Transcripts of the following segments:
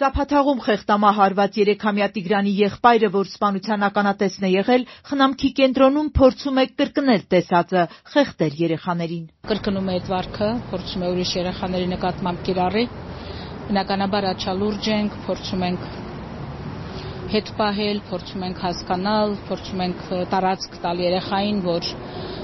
Ծափաթաղում խեղդամահարված 3-ամյա Տիգրանի եղբայրը, որ սպանության ականատեսն է եղել, խնամքի կենտրոնում փորձում է կրկնել տեսածը, խեղդել երեխաներին։ Կրկնում է այդ վարքը, փորձում է ուրիշ երեխաների նկատմամբ կիրառի։ Բնականաբար աչալուրջ ենք, փորձում ենք հետ պահել, փորձում ենք հասկանալ, փորձում ենք տարածք տալ երեխային, որ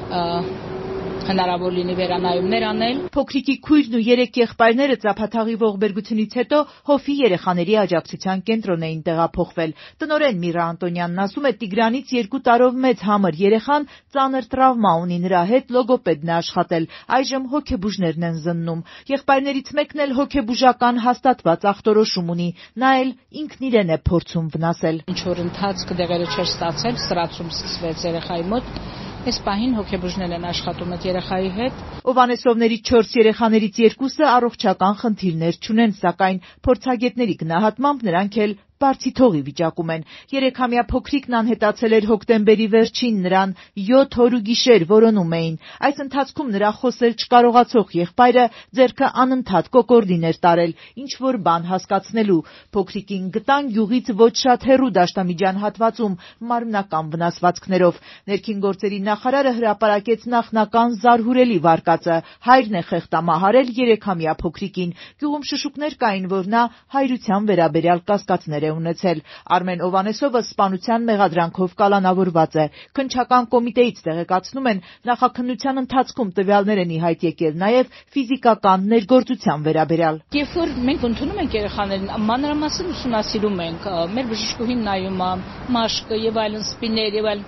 հնարավոր լինի վերանայումներ անել։ Փոքրիկի քույրն ու 3 եղբայրները ծափաթաղի ողբերգությունից հետո հովի երեխաների աջակցության կենտրոն էին տեղափոխվել։ Տնօրեն Միրա Անտոնյանն ասում է, Տիգրանից 2 տարով մեծ համր երեխան ծանր տրավմա ունի, նրա հետ լոգոպեդն է աշխատել, այժմ հոգեբուժներն են զննում։ Եղբայրներից մեկն էլ հոգեբուժական հաստատված ախտորոշում ունի, նա էլ ինքն իրեն է փորձում վնասել։ Ինչ որ ընթացք դեղերը չէր ստացել, սրացում սկսվեց երեխայի մոտ։ Այս պահին հոգեբուժներն են աշխատում այդ երեխայի հետ։ Օվանեսովների 4 երեխաներից 2-ը առողջական խնդիրներ չունեն, սակայն փորձագետների գնահատմամբ նրանք էլ բարձի թողի վիճակում են։ 3-ամյա փոքրիկն անհետացել էր հոկտեմբերի վերջին, նրան 7 օր ու գիշեր որոնում էին։ Այս ընթացքում նրա խոսել չկարողացող եղբայրը ձեռքը անընդհատ կոկորդին էր տարել, ինչ-որ բան հասկացնելու։ Փոքրիկին գտան գյուղից ոչ շատ հեռու դաշտամիջյան հատվածում մարմնական վնասվածքներով։ Ներքին գործերի նախարարը հրապարակեց նախնական զարհուրելի վարկածը։ Հայրն է խեղդամահարել 3-ամյա փոքրիկին։ Գյուղում շշուկներ կային, որ նա հայրության վերաբերյալ կասկածներ ունեցել։ Արմեն Օվանեսովը սպանության մեղադրանքով կալանավորված է։ Քննչական կոմիտեից տեղեկացնում են, նախաքննության ընթացքում տվյալներ են ի հայտ եկել նաև ֆիզիկական ներգործության վերաբերյալ։ Երբ որ մենք ընդունում ենք երեխաներին, մանրամասն ուսումնասիրում ենք, մեր բժշկուհին նայում է մաշկը եւ այլն, սպիներ եւ այլն,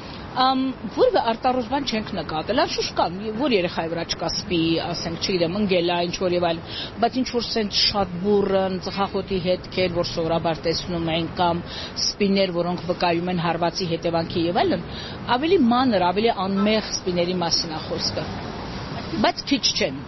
որևէ արտառոց բան չենք նկատել, անշուշտ կան, որ երեխայի վրա չկա սպի, ասենք, չգիտեմ, ընկել է, ինչ որ եւ այլն, բայց ինչ որ սենց շատ բուրըն, ծխախոտի հետքեր, որ սովորաբար տեսնում ենք, կամ սպիներ, որոնք վկայում են հարվածի հետևանքի եւ այլն, ավելի մանր, ավելի անմեղ սպիների մասին է խոսքը, բայց քիչ չեն։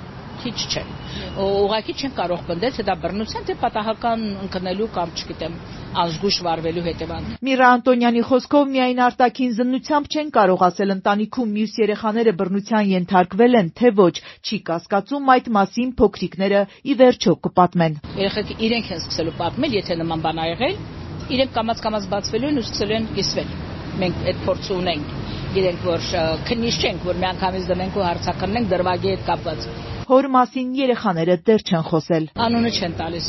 Ուղղակի չեն կարող պնդել, թե դա բռնության, թե պատահական ընկնելու կամ, չգիտեմ, անզգույշ վարվելու հետևանք։ Միրա Անտոնյանի խոսքով միայն արտաքին զննությամբ չեն կարող ասել ընտանիքում մյուս երեխաները բռնության ենթարկվել են, թե ոչ, չի կասկածում այդ մասին փոքրիկները ի վերջո կպատմեն։ Երեխեք իրենք են սկսելու պատմել, եթե նման բան ա եղել, իրենք կամաց-կամաց բացվելու են ու սկսելու են կիսվել։ Մենք այդ փորձը ունենք։ Իրենք որ քննիչ չենք, որ միանգամից դնենք ու հարցակրնենք դրվագի հետ կապված։ Հոր մասին երեխաները դեռ չեն խոսել։ Անունը չեն տալիս։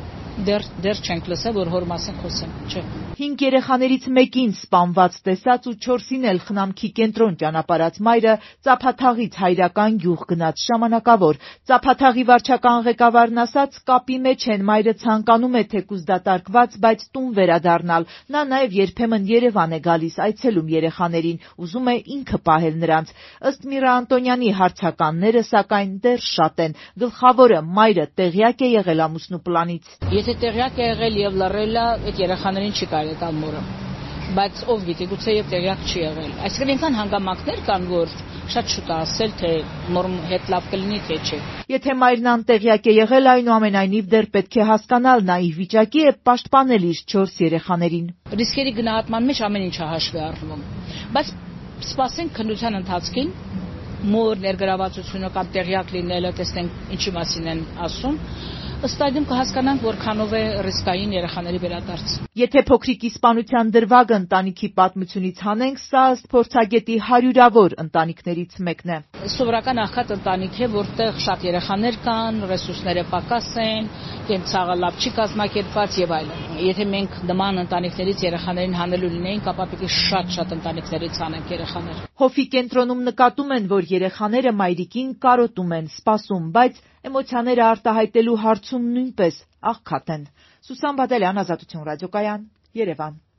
Դեռ չենք լսել, որ հոր մասին խոսեն, չէ։ 5 երեխաներից մեկին սպանված տեսած ու 4-ին էլ խնամքի կենտրոն ճանապարհած մայրը Ծափաթաղից հայրական գյուղ գնաց ժամանակավոր։ Ծափաթաղի վարչական ղեկավարն ասաց, կապի մեջ են, մայրը ցանկանում է թեկուզ դատարկված, բայց տուն վերադառնալ։ Նա նաև երբեմն Երևան է գալիս, այցելում երեխաներին, ուզում է ինքը պահել նրանց։ Ըստ Միրա Անտոնյանի հարցականները, սակայն դեռ շատ են։ Գլխավորը մայրը տեղյակ է եղել ամուսնու պլանից։ Եթե տեղյակ է եղել եւ լռել է, այդ երեխաներին չի կարելի տալ մորը, բայց ով գիտի, գուցե եւ տեղյակ չի եղել։ Այսինքն այնքան հանգամանքներ կան, որ շատ շուտ է ասել, թե մոր հետ լավ կլինի, թե չէ։ Եթե մայրն անտեղյակ է եղել, այնուամենայնիվ դեռ պետք է հասկանալ, նա ի վիճակի է պաշտպանել իր 4 երեխաներին։ Ռիսկերի գնահատման մեջ ամեն ինչ է հաշվի առնվում, բայց սպասենք քննության ընթացքին, մոր ներգրավվածությունը կամ տեղյակ լինելը, տեսնենք ինչի մասին են ասում։ Ըստ այդմ կհասկանանք, որքանով է ռիսկային երեխաների վերադարձ։ Եթե փոքրիկի սպանության դրվագը ընտանիքի պատմությունից հանենք, սա ըստ փորձագետի հարյուրավոր ընտանիքներից մեկն է։ Սովորական աղքատ ընտանիք է, որտեղ շատ երեխաներ կան, ռեսուրսները պակաս են, կենցաղը լավ չի կազմակերպված եւ այլն։ Եթե մենք նման ընտանիքներից երեխաներին հանելու լինեինք, ապա պիտի շատ ընտանիքներից հանենք երեխաներ։ Հովի կենտրոնում նկատում են, որ երեխաները մայրիկին կարոտում են, սպասում, բայց էմոցիաները արտահայտելու հարցում նույնպես աղքատ են։ Սուսան Բադալյան, Ազատություն ռադիոկայան, Երևան։